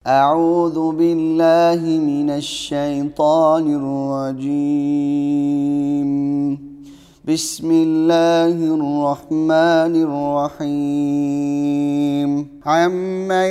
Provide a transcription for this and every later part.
أعوذ بالله من الشيطان الرجيم. بسم الله الرحمن الرحيم. عما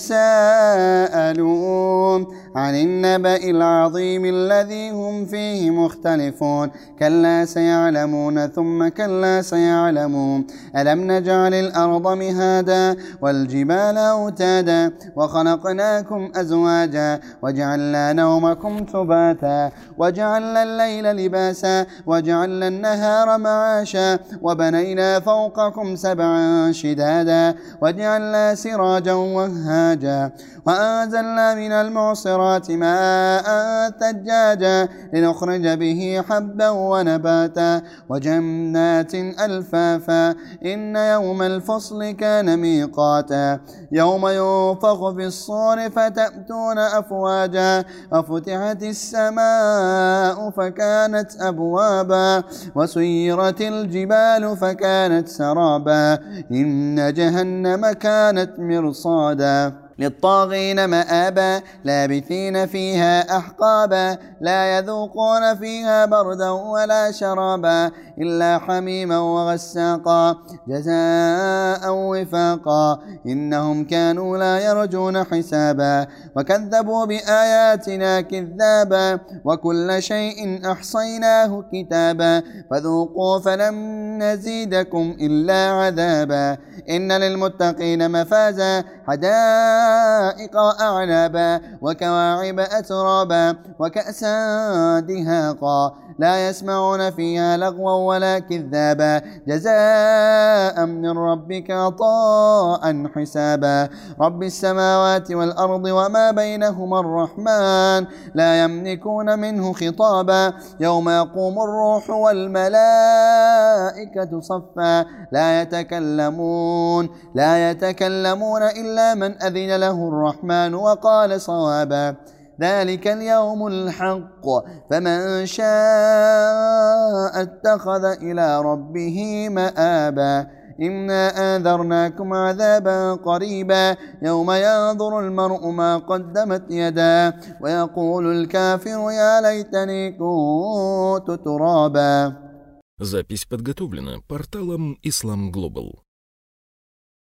يتساءلون عن النبأ العظيم الذي هم فيه مختلفون. كلا سيعلمون ثم كلا سيعلمون. ألم نجعل الأرض مهادا والجبال أوتادا وخلقناكم أزواجا وجعلنا نومكم سباتا وجعلنا الليل لباسا وجعلنا النهار معاشا وبنينا فوقكم سبعا شدادا وجعلنا سراجا وهاجا وأنزلنا من المعصرات ماء ثجاجا لنخرج به حبا ونباتا وجنات ألفافا. إن يوم الفصل كان ميقاتا يوم ينفخ في الصور فتأتون أفواجا وفتحت السماء فكانت أبوابا وسيرت الجبال فكانت سرابا. إن جهنم كانت مرصادا للطاغين مآبا لابثين فيها أحقابا لا يذوقون فيها بردا ولا شرابا إلا حميما وغساقا جزاء وفاقا. إنهم كانوا لا يرجون حسابا وكذبوا بآياتنا كذابا وكل شيء أحصيناه كتابا فذوقوا فلن نزيدكم إلا عذابا. إن للمتقين مفازا حدائق أعنابا وكواعب أترابا وكأسا دهاقا لا يسمعون فيها لغوا ولا كذابا جزاء من ربك عطاء حسابا. رب السماوات والأرض وما بينهما الرحمن لا يملكون منه خطابا. يوم يقوم الروح والملائكة صفا لا يتكلمون إلا من أذن له الرحمن وقال صوابا. ذلك اليوم الحق فمن شاء اتخذ إلى ربه مآبا. إنا أنذرناكم عذابا قريبا يوم ينظر المرء ما قدمت يداه ويقول الكافر يا ليتني كنت ترابا. Запись подготовлена порталом Islam Global.